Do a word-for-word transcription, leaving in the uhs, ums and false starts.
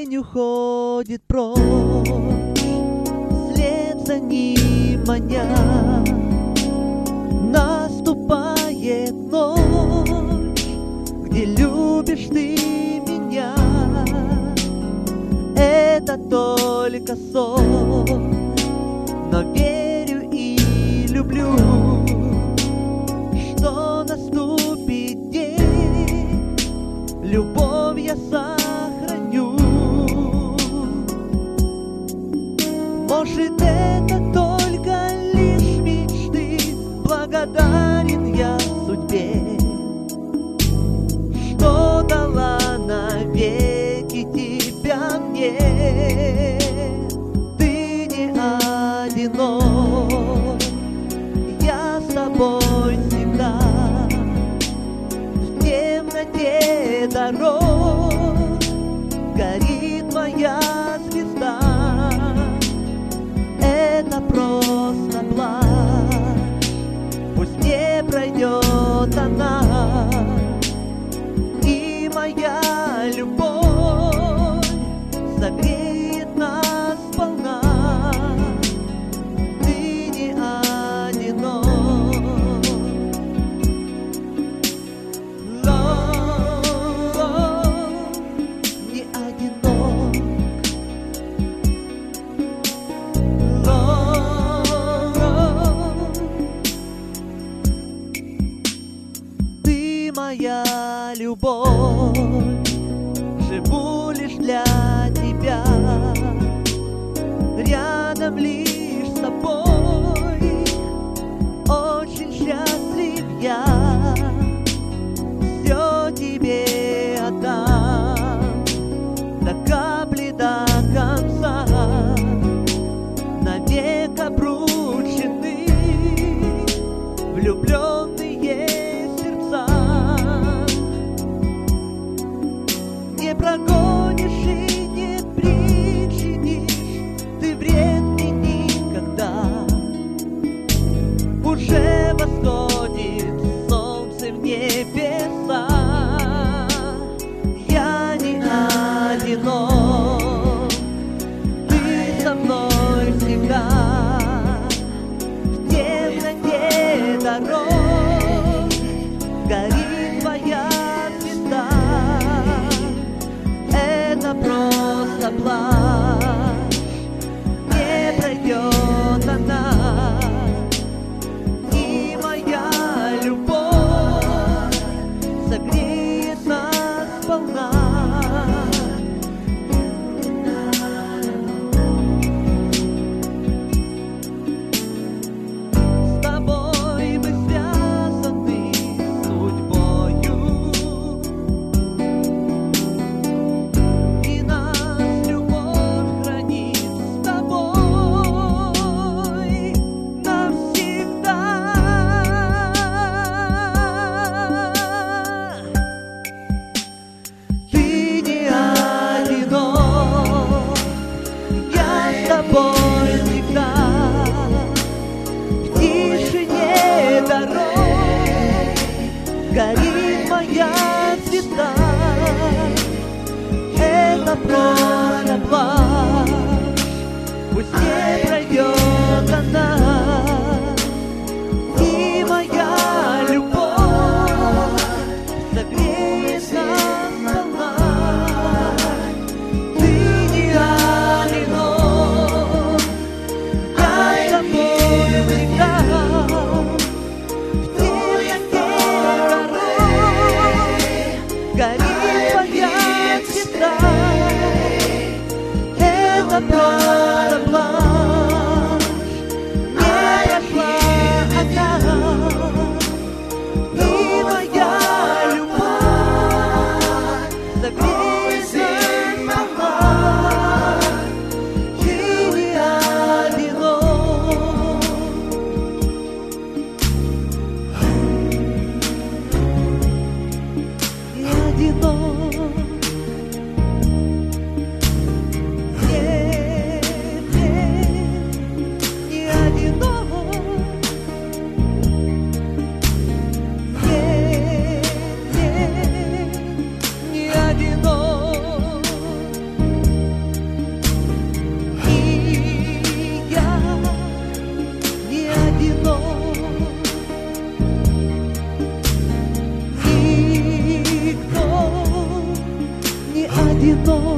День уходит прочь, вслед за ним маня. Наступает ночь, где любишь ты меня. Это только сон, но верю и люблю, что наступит день, любовь я сохраню. Может, это только лишь мечты, благодарен я судьбе, что дала навеки тебя мне. Ты не одинок, я с тобой всегда. В темноте дорог горит моя звезда. Это просто плачь, пусть не пройдет она. И моя любовь согреет нас сполна. Ты не одинок. Love, не одинок. Love, ты моя любовь, живу лишь для тебя, рядом лишь с тобой, очень счастлив я, все тебе отдам, до капли до конца, навек обручены влюбленные сердца. Не прогонишь и не причинишь ты вред мне никогда. Уже восходит солнце в небеса. Я не одинок, ты со мной всегда. В темноте дорог горит твоя звезда. Это просто плачь, не пройдет она. И моя любовь согреет нас сполна. С тобой мы связаны судьбою, и нас любовь хранит с тобой навсегда. Ты не одинок, я с тобой всегда. В тишине дорог горит моя звезда. Это просто плачь, пусть не пройдет она. И моя любовь согреет нас сполна. Ты не одинок, я с тобой всегда. В темноте дорог горит твоя звезда. Это просто плачь, не прошла она. И моя любовь согреет нас сполна. Ты не одинок. Не одинок. Нет, нет, не одинок. Нет, нет, не одинок. de novo.